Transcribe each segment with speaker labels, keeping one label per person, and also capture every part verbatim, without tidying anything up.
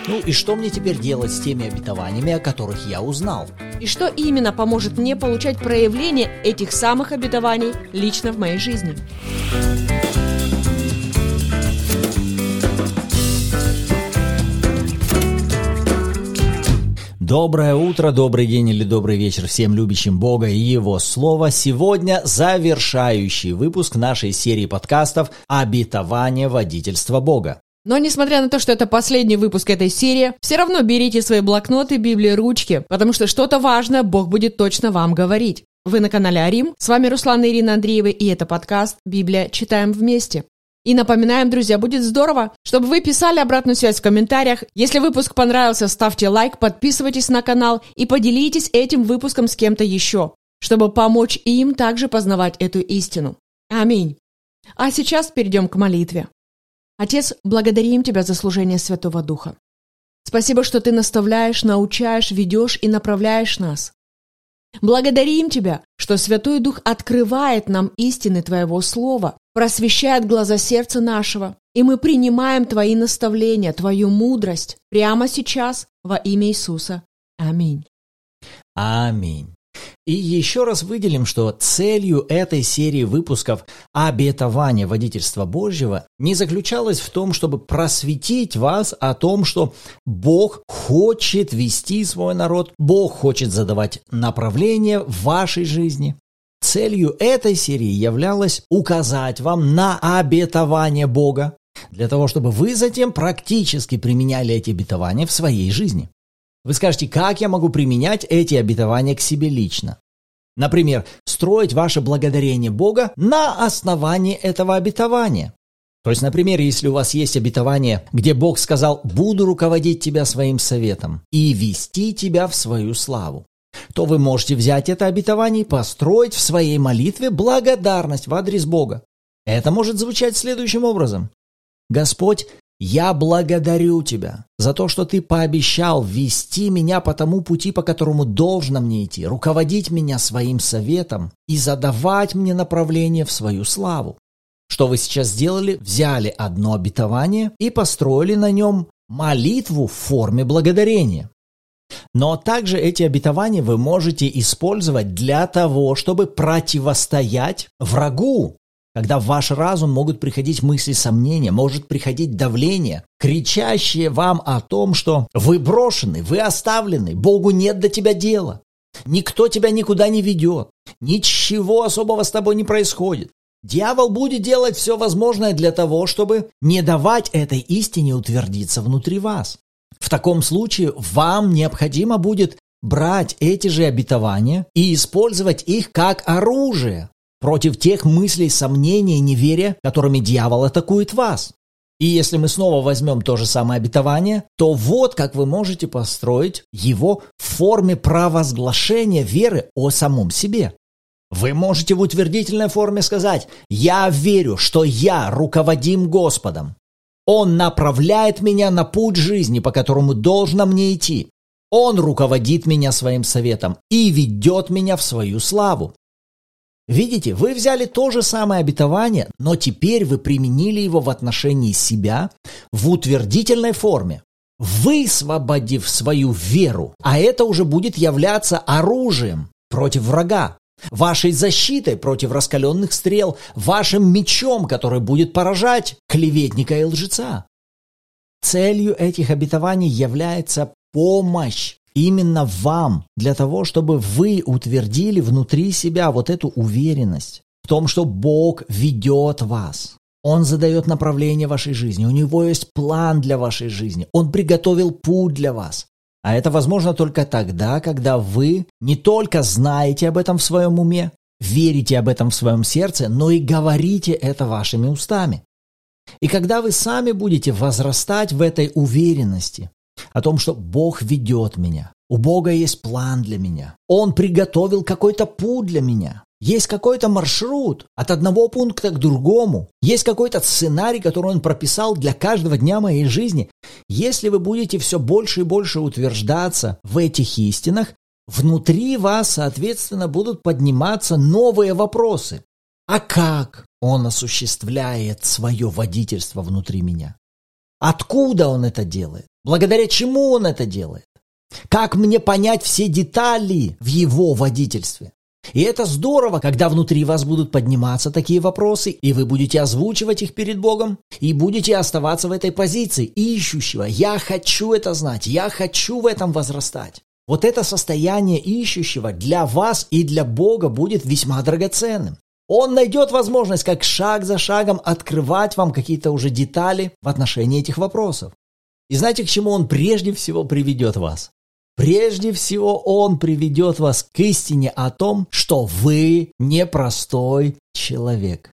Speaker 1: Ну и что мне теперь делать с теми обетованиями, о которых я узнал?
Speaker 2: И что именно поможет мне получать проявление этих самых обетований лично в моей жизни?
Speaker 1: Доброе утро, добрый день или добрый вечер всем любящим Бога и Его Слово. Сегодня завершающий выпуск нашей серии подкастов «Обетование водительства Бога».
Speaker 2: Но несмотря на то, что это последний выпуск этой серии, все равно берите свои блокноты, Библии, ручки, потому что что-то важное Бог будет точно вам говорить. Вы на канале Арим, с вами Руслан и Ирина Андреевы, и это подкаст «Библия. Читаем вместе». И напоминаем, друзья, будет здорово, чтобы вы писали обратную связь в комментариях. Если выпуск понравился, ставьте лайк, подписывайтесь на канал и поделитесь этим выпуском с кем-то еще, чтобы помочь им также познавать эту истину. Аминь. А сейчас перейдем к молитве. Отец, благодарим Тебя за служение Святого Духа. Спасибо, что Ты наставляешь, научаешь, ведешь и направляешь нас. Благодарим Тебя, что Святой Дух открывает нам истины Твоего Слова, просвещает глаза сердца нашего, и мы принимаем Твои наставления, Твою мудрость прямо сейчас во имя Иисуса. Аминь.
Speaker 1: Аминь. И еще раз выделим, что целью этой серии выпусков «Обетование водительства Божьего» не заключалась в том, чтобы просветить вас о том, что Бог хочет вести свой народ, Бог хочет задавать направление в вашей жизни. Целью этой серии являлось указать вам на обетование Бога, для того, чтобы вы затем практически применяли эти обетования в своей жизни. Вы скажете, как я могу применять эти обетования к себе лично? Например, строить ваше благодарение Бога на основании этого обетования. То есть, например, если у вас есть обетование, где Бог сказал «буду руководить тебя своим советом и вести тебя в свою славу», то вы можете взять это обетование и построить в своей молитве благодарность в адрес Бога. Это может звучать следующим образом. «Господь, я благодарю Тебя за то, что Ты пообещал вести меня по тому пути, по которому должно мне идти, руководить меня своим советом и задавать мне направление в свою славу». Что вы сейчас сделали? Взяли одно обетование и построили на нем молитву в форме благодарения. Но также эти обетования вы можете использовать для того, чтобы противостоять врагу. Когда в ваш разум могут приходить мысли сомнения, может приходить давление, кричащее вам о том, что вы брошены, вы оставлены, Богу нет до тебя дела, никто тебя никуда не ведет, ничего особого с тобой не происходит. Дьявол будет делать все возможное для того, чтобы не давать этой истине утвердиться внутри вас. В таком случае вам необходимо будет брать эти же обетования и использовать их как оружие против тех мыслей, сомнений и неверия, которыми дьявол атакует вас. И если мы снова возьмем то же самое обетование, то вот как вы можете построить его в форме провозглашения веры о самом себе. Вы можете в утвердительной форме сказать «Я верю, что я руководим Господом. Он направляет меня на путь жизни, по которому должно мне идти. Он руководит меня своим советом и ведет меня в свою славу». Видите, вы взяли то же самое обетование, но теперь вы применили его в отношении себя в утвердительной форме, высвободив свою веру, а это уже будет являться оружием против врага, вашей защитой против раскаленных стрел, вашим мечом, который будет поражать клеветника и лжеца. Целью этих обетований является помощь именно вам, для того, чтобы вы утвердили внутри себя вот эту уверенность в том, что Бог ведет вас. Он задает направление вашей жизни, у Него есть план для вашей жизни, Он приготовил путь для вас. А это возможно только тогда, когда вы не только знаете об этом в своем уме, верите об этом в своем сердце, но и говорите это вашими устами. И когда вы сами будете возрастать в этой уверенности, о том, что Бог ведет меня, у Бога есть план для меня, Он приготовил какой-то путь для меня, есть какой-то маршрут от одного пункта к другому, есть какой-то сценарий, который Он прописал для каждого дня моей жизни. Если вы будете все больше и больше утверждаться в этих истинах, внутри вас, соответственно, будут подниматься новые вопросы. А как Он осуществляет свое водительство внутри меня? Откуда Он это делает? Благодаря чему Он это делает? Как мне понять все детали в Его водительстве? И это здорово, когда внутри вас будут подниматься такие вопросы, и вы будете озвучивать их перед Богом, и будете оставаться в этой позиции ищущего. Я хочу это знать, я хочу в этом возрастать. Вот это состояние ищущего для вас и для Бога будет весьма драгоценным. Он найдет возможность, как шаг за шагом, открывать вам какие-то уже детали в отношении этих вопросов. И знаете, к чему Он прежде всего приведет вас? Прежде всего, Он приведет вас к истине о том, что вы непростой человек.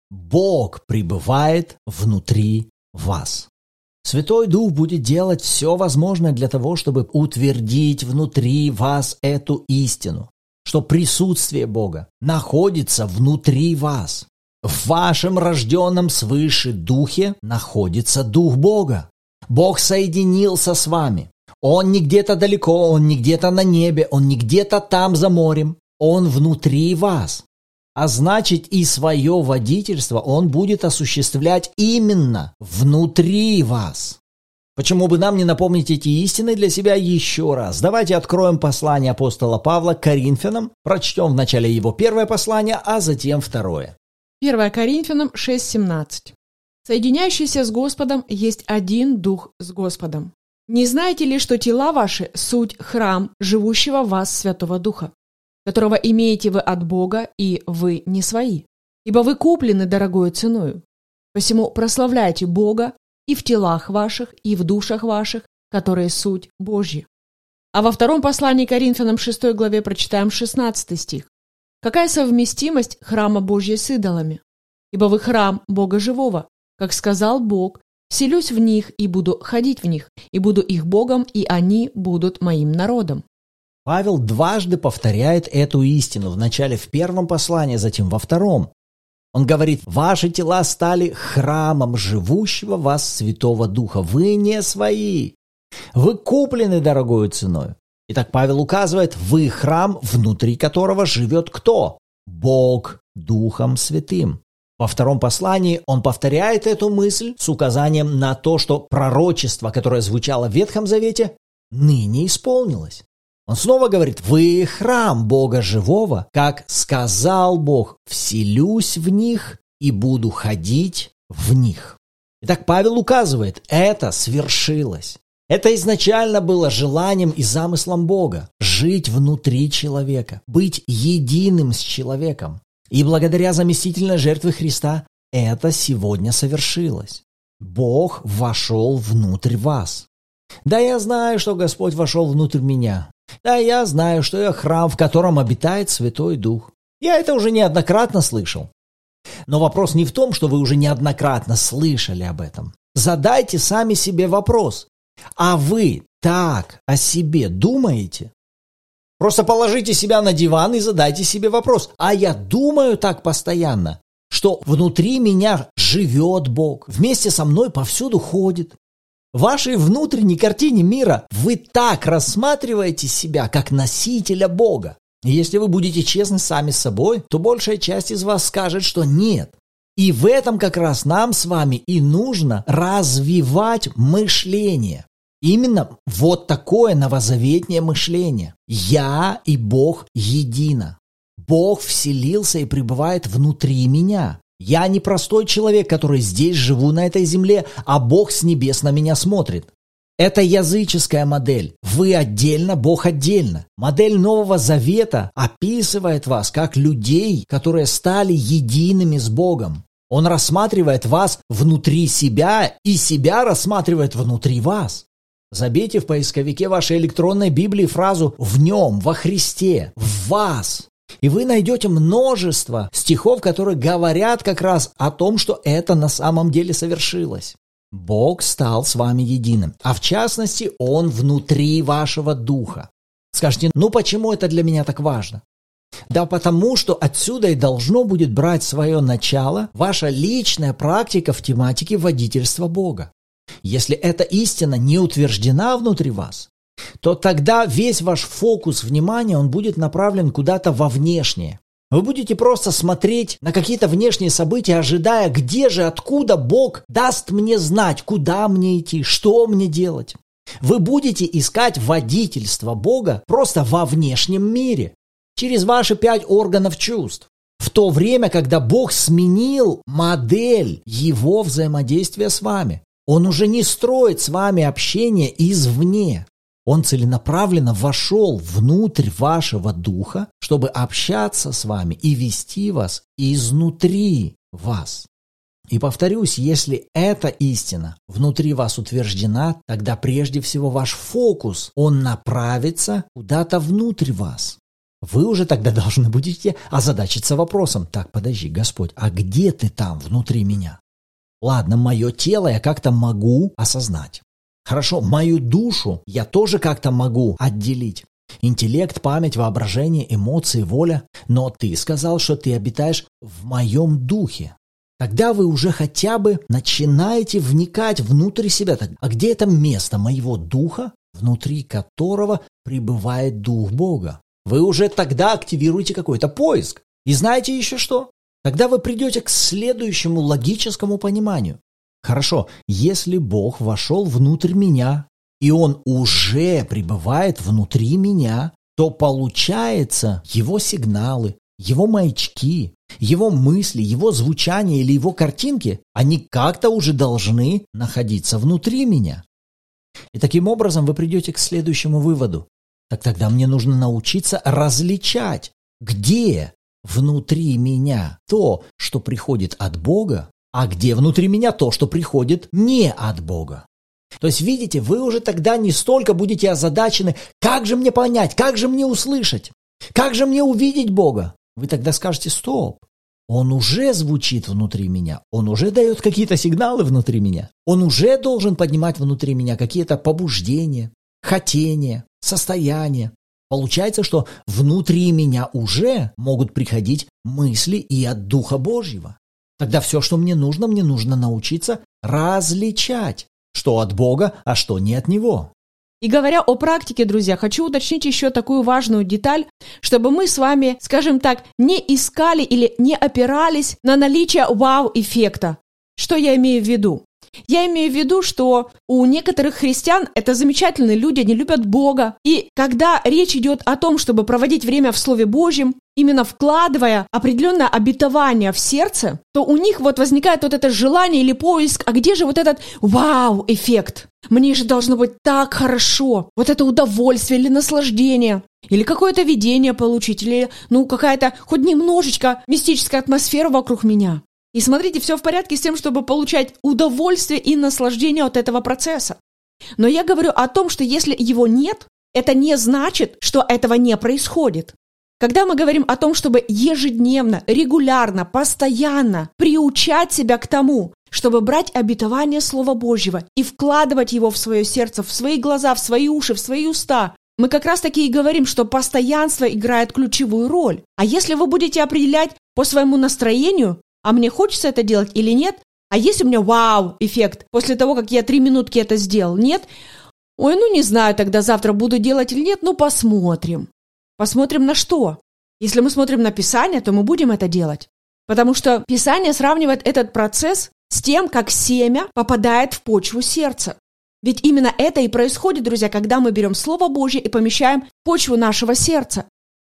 Speaker 1: Бог пребывает внутри вас. Святой Дух будет делать все возможное для того, чтобы утвердить внутри вас эту истину, что присутствие Бога находится внутри вас. В вашем рожденном свыше Духе находится Дух Бога. Бог соединился с вами. Он не где-то далеко, Он не где-то на небе, Он не где-то там за морем. Он внутри вас. А значит, и свое водительство Он будет осуществлять именно внутри вас. Почему бы нам не напомнить эти истины для себя еще раз? Давайте откроем послание апостола Павла к Коринфянам, прочтем вначале его первое послание, а затем второе.
Speaker 2: первое Коринфянам шесть семнадцать. «Соединяющийся с Господом есть один Дух с Господом. Не знаете ли, что тела ваши – суть храм живущего в вас Святого Духа, которого имеете вы от Бога, и вы не свои? Ибо вы куплены дорогою ценою. Посему прославляйте Бога и в телах ваших, и в душах ваших, которые суть Божьи». А во втором послании Коринфянам шестой главе прочитаем шестнадцатый стих. «Какая совместимость храма Божьего с идолами? Ибо вы храм Бога живого, как сказал Бог, селюсь в них и буду ходить в них, и буду их Богом, и они будут моим народом».
Speaker 1: Павел дважды повторяет эту истину, вначале в первом послании, затем во втором. Он говорит: «Ваши тела стали храмом живущего в вас Святого Духа. Вы не свои. Вы куплены дорогою ценой». Итак, Павел указывает: вы храм, внутри которого живет кто? Бог Духом Святым. Во втором послании он повторяет эту мысль с указанием на то, что пророчество, которое звучало в Ветхом Завете, ныне исполнилось. Он снова говорит: «Вы храм Бога живого, как сказал Бог, вселюсь в них и буду ходить в них». Итак, Павел указывает: это свершилось. Это изначально было желанием и замыслом Бога – жить внутри человека, быть единым с человеком. И благодаря заместительной жертве Христа это сегодня совершилось. Бог вошел внутрь вас. Да, я знаю, что Господь вошел внутрь меня. Да, я знаю, что я храм, в котором обитает Святой Дух. Я это уже неоднократно слышал. Но вопрос не в том, что вы уже неоднократно слышали об этом. Задайте сами себе вопрос. А вы так о себе думаете? Просто положите себя на диван и задайте себе вопрос. А я думаю так постоянно, что внутри меня живет Бог, вместе со мной повсюду ходит. В вашей внутренней картине мира вы так рассматриваете себя, как носителя Бога. И если вы будете честны сами с собой, то большая часть из вас скажет, что нет. И в этом как раз нам с вами и нужно развивать мышление. Именно вот такое новозаветнее мышление. Я и Бог едино. Бог вселился и пребывает внутри меня. Я не простой человек, который здесь живу на этой земле, а Бог с небес на меня смотрит. Это языческая модель. Вы отдельно, Бог отдельно. Модель Нового Завета описывает вас как людей, которые стали едиными с Богом. Он рассматривает вас внутри себя и себя рассматривает внутри вас. Забейте в поисковике вашей электронной Библии фразу «в нем», «во Христе», «в вас». И вы найдете множество стихов, которые говорят как раз о том, что это на самом деле совершилось. Бог стал с вами единым, а в частности, Он внутри вашего духа. Скажете: ну почему это для меня так важно? Да потому, что отсюда и должно будет брать свое начало ваша личная практика в тематике водительства Бога. Если эта истина не утверждена внутри вас, то тогда весь ваш фокус внимания, он будет направлен куда-то во внешнее. Вы будете просто смотреть на какие-то внешние события, ожидая, где же, откуда Бог даст мне знать, куда мне идти, что мне делать. Вы будете искать водительство Бога просто во внешнем мире, через ваши пять органов чувств. В то время, когда Бог сменил модель его взаимодействия с вами. Он уже не строит с вами общение извне. Он целенаправленно вошел внутрь вашего духа, чтобы общаться с вами и вести вас изнутри вас. И повторюсь, если эта истина внутри вас утверждена, тогда прежде всего ваш фокус, он направится куда-то внутрь вас. Вы уже тогда должны будете озадачиться вопросом: так, подожди, Господь, а где ты там внутри меня? Ладно, мое тело я как-то могу осознать. Хорошо, мою душу я тоже как-то могу отделить. Интеллект, память, воображение, эмоции, воля. Но ты сказал, что ты обитаешь в моем духе. Тогда вы уже хотя бы начинаете вникать внутрь себя. А где это место моего духа, внутри которого пребывает Дух Бога? Вы уже тогда активируете какой-то поиск. И знаете еще что? Тогда вы придете к следующему логическому пониманию. Хорошо, если Бог вошел внутрь меня, и Он уже пребывает внутри меня, то получается Его сигналы, Его маячки, Его мысли, Его звучание или Его картинки, они как-то уже должны находиться внутри меня. И таким образом вы придете к следующему выводу. Так тогда мне нужно научиться различать, где внутри меня то, что приходит от Бога, а где внутри меня то, что приходит не от Бога. То есть, видите, вы уже тогда не столько будете озадачены, как же мне понять, как же мне услышать, как же мне увидеть Бога. Вы тогда скажете: стоп, Он уже звучит внутри меня, Он уже дает какие-то сигналы внутри меня, Он уже должен поднимать внутри меня какие-то побуждения, хотения, состояния. Получается, что внутри меня уже могут приходить мысли и от Духа Божьего. Тогда все, что мне нужно, мне нужно научиться различать, что от Бога, а что не от Него.
Speaker 2: И говоря о практике, друзья, хочу уточнить еще такую важную деталь, чтобы мы с вами, скажем так, не искали или не опирались на наличие вау-эффекта. Что я имею в виду? Я имею в виду, что у некоторых христиан это замечательные люди, они любят Бога. И когда речь идет о том, чтобы проводить время в Слове Божьем, именно вкладывая определенное обетование в сердце, то у них вот возникает вот это желание или поиск: а где же вот этот вау-эффект? Мне же должно быть так хорошо. Вот это удовольствие или наслаждение, или какое-то видение получить, или ну какая-то хоть немножечко мистическая атмосфера вокруг меня. И смотрите, все в порядке с тем, чтобы получать удовольствие и наслаждение от этого процесса. Но я говорю о том, что если его нет, это не значит, что этого не происходит. Когда мы говорим о том, чтобы ежедневно, регулярно, постоянно приучать себя к тому, чтобы брать обетование Слова Божьего и вкладывать его в свое сердце, в свои глаза, в свои уши, в свои уста, мы как раз таки и говорим, что постоянство играет ключевую роль. А если вы будете определять по своему настроению, а мне хочется это делать или нет? А есть у меня вау-эффект после того, как я три минутки это сделал? Нет? Ой, ну не знаю, тогда завтра буду делать или нет, ну посмотрим. Посмотрим на что? Если мы смотрим на Писание, то мы будем это делать. Потому что Писание сравнивает этот процесс с тем, как семя попадает в почву сердца. Ведь именно это и происходит, друзья, когда мы берем Слово Божье и помещаем в почву нашего сердца.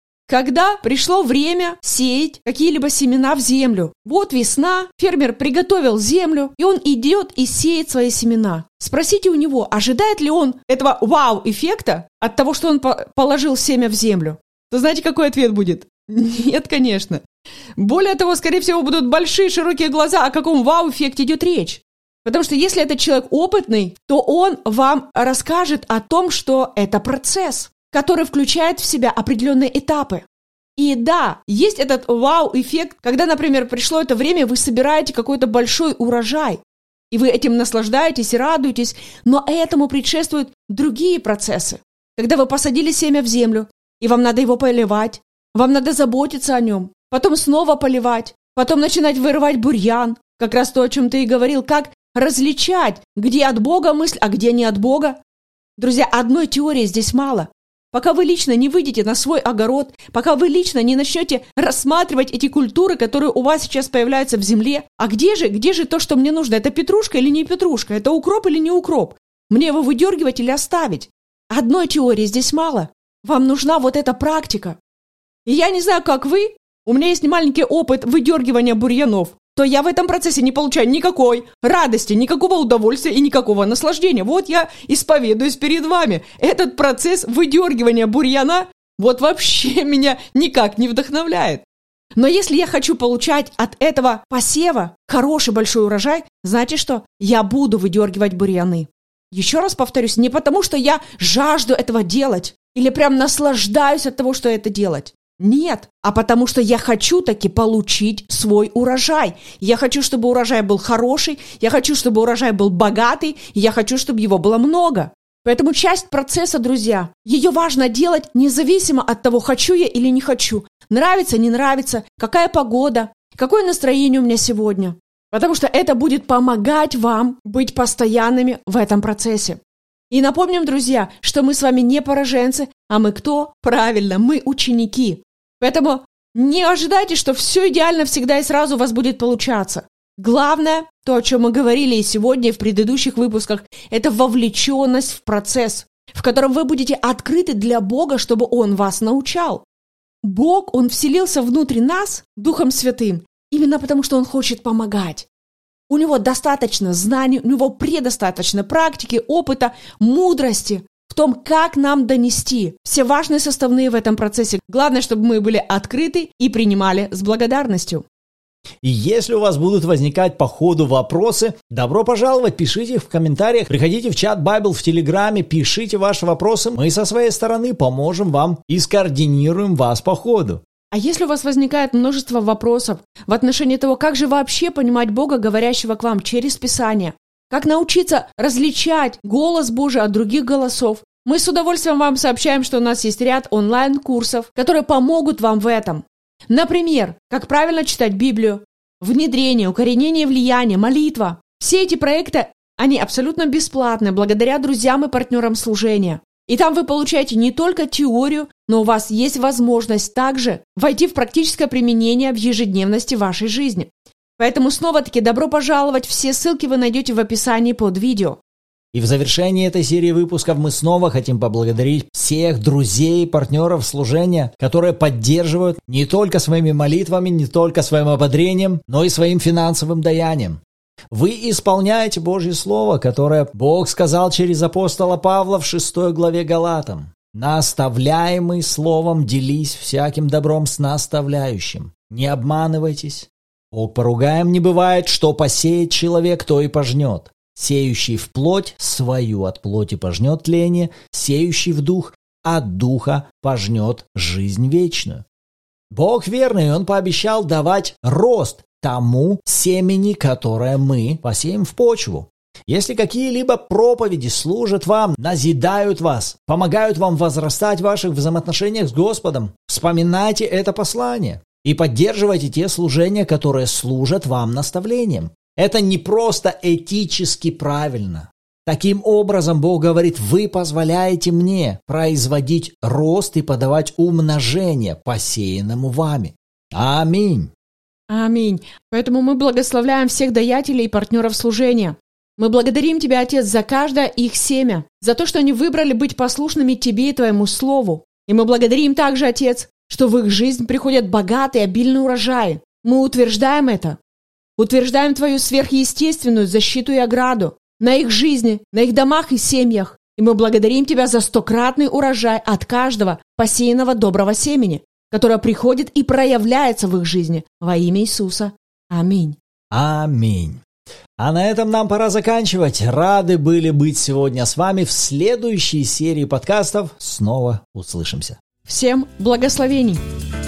Speaker 2: Когда пришло время сеять какие-либо семена в землю. Вот весна, фермер приготовил землю, и он идет и сеет свои семена. Спросите у него, ожидает ли он этого вау-эффекта от того, что он положил семя в землю? То знаете, какой ответ будет? Нет, конечно. Более того, скорее всего, будут большие широкие глаза, о каком вау-эффекте идет речь. Потому что если это человек опытный, то он вам расскажет о том, что это процесс, который включает в себя определенные этапы. И да, есть этот вау-эффект, когда, например, пришло это время, вы собираете какой-то большой урожай, и вы этим наслаждаетесь и радуетесь, но этому предшествуют другие процессы. Когда вы посадили семя в землю, и вам надо его поливать, вам надо заботиться о нем, потом снова поливать, потом начинать вырывать бурьян, как раз то, о чем ты и говорил, как различать, где от Бога мысль, а где не от Бога. Друзья, одной теории здесь мало. пока вы лично не выйдете на свой огород, пока вы лично не начнете рассматривать эти культуры, которые у вас сейчас появляются в земле. А где же, где же то, что мне нужно? Это петрушка или не петрушка? Это укроп или не укроп? Мне его выдергивать или оставить? Одной теории здесь мало. Вам нужна вот эта практика. И я не знаю, как вы, у меня есть маленький опыт выдергивания бурьянов, то я в этом процессе не получаю никакой радости, никакого удовольствия и никакого наслаждения. Вот я исповедуюсь перед вами. Этот процесс выдергивания бурьяна вот вообще меня никак не вдохновляет. Но если я хочу получать от этого посева хороший большой урожай, значит что? Я буду выдергивать бурьяны. Еще раз повторюсь, не потому что я жажду этого делать или прям наслаждаюсь от того, что это делать. Нет, а потому что я хочу таки получить свой урожай. Я хочу, чтобы урожай был хороший, я хочу, чтобы урожай был богатый, и я хочу, чтобы его было много. Поэтому часть процесса, друзья, ее важно делать независимо от того, хочу я или не хочу, нравится, не нравится, какая погода, какое настроение у меня сегодня. Потому что это будет помогать вам быть постоянными в этом процессе. И напомним, друзья, что мы с вами не пораженцы, а мы кто? Правильно, мы ученики. Поэтому не ожидайте, что все идеально всегда и сразу у вас будет получаться. Главное, то, о чем мы говорили и сегодня, и в предыдущих выпусках, это вовлеченность в процесс, в котором вы будете открыты для Бога, чтобы Он вас научал. Бог, Он вселился внутрь нас Духом Святым, именно потому что Он хочет помогать. У Него достаточно знаний, у Него предостаточно практики, опыта, мудрости в том, как нам донести все важные составные в этом процессе. Главное, чтобы мы были открыты и принимали с благодарностью.
Speaker 1: И если у вас будут возникать по ходу вопросы, добро пожаловать, пишите их в комментариях, приходите в чат Bible в Телеграме, пишите ваши вопросы, мы со своей стороны поможем вам и скоординируем вас по ходу.
Speaker 2: А если у вас возникает множество вопросов в отношении того, как же вообще понимать Бога, говорящего к вам через Писание, как научиться различать голос Божий от других голосов, мы с удовольствием вам сообщаем, что у нас есть ряд онлайн-курсов, которые помогут вам в этом. Например, как правильно читать Библию, внедрение, укоренение влияния, молитва. Все эти проекты, они абсолютно бесплатны, благодаря друзьям и партнерам служения. И там вы получаете не только теорию, но у вас есть возможность также войти в практическое применение в ежедневности вашей жизни. Поэтому снова-таки добро пожаловать, все ссылки вы найдете в описании под видео.
Speaker 1: И в завершении этой серии выпусков мы снова хотим поблагодарить всех друзей и партнеров служения, которые поддерживают не только своими молитвами, не только своим ободрением, но и своим финансовым даянием. Вы исполняете Божье Слово, которое Бог сказал через апостола Павла в шестой главе Галатам. «Наставляемый словом делись всяким добром с наставляющим. Не обманывайтесь. Бог поругаем не бывает, что посеет человек, то и пожнет. Сеющий в плоть свою от плоти пожнет тление, сеющий в дух от духа пожнет жизнь вечную». Бог верный, Он пообещал давать рост тому семени, которое мы посеем в почву. Если какие-либо проповеди служат вам, назидают вас, помогают вам возрастать в ваших взаимоотношениях с Господом, вспоминайте это послание и поддерживайте те служения, которые служат вам наставлением. Это не просто этически правильно. Таким образом, Бог говорит: вы позволяете мне производить рост и подавать умножение посеянному вами. Аминь.
Speaker 2: Аминь. Поэтому мы благословляем всех даятелей и партнеров служения. Мы благодарим Тебя, Отец, за каждое их семя, за то, что они выбрали быть послушными Тебе и Твоему Слову. И мы благодарим также, Отец, что в их жизнь приходят богатые, обильные урожаи. Мы утверждаем это. Утверждаем Твою сверхъестественную защиту и ограду на их жизни, на их домах и семьях. И мы благодарим Тебя за стократный урожай от каждого посеянного доброго семени, которое приходит и проявляется в их жизни во имя Иисуса. Аминь.
Speaker 1: Аминь. А на этом нам пора заканчивать. Рады были быть сегодня с вами. В следующей серии подкастов снова услышимся.
Speaker 2: Всем благословений.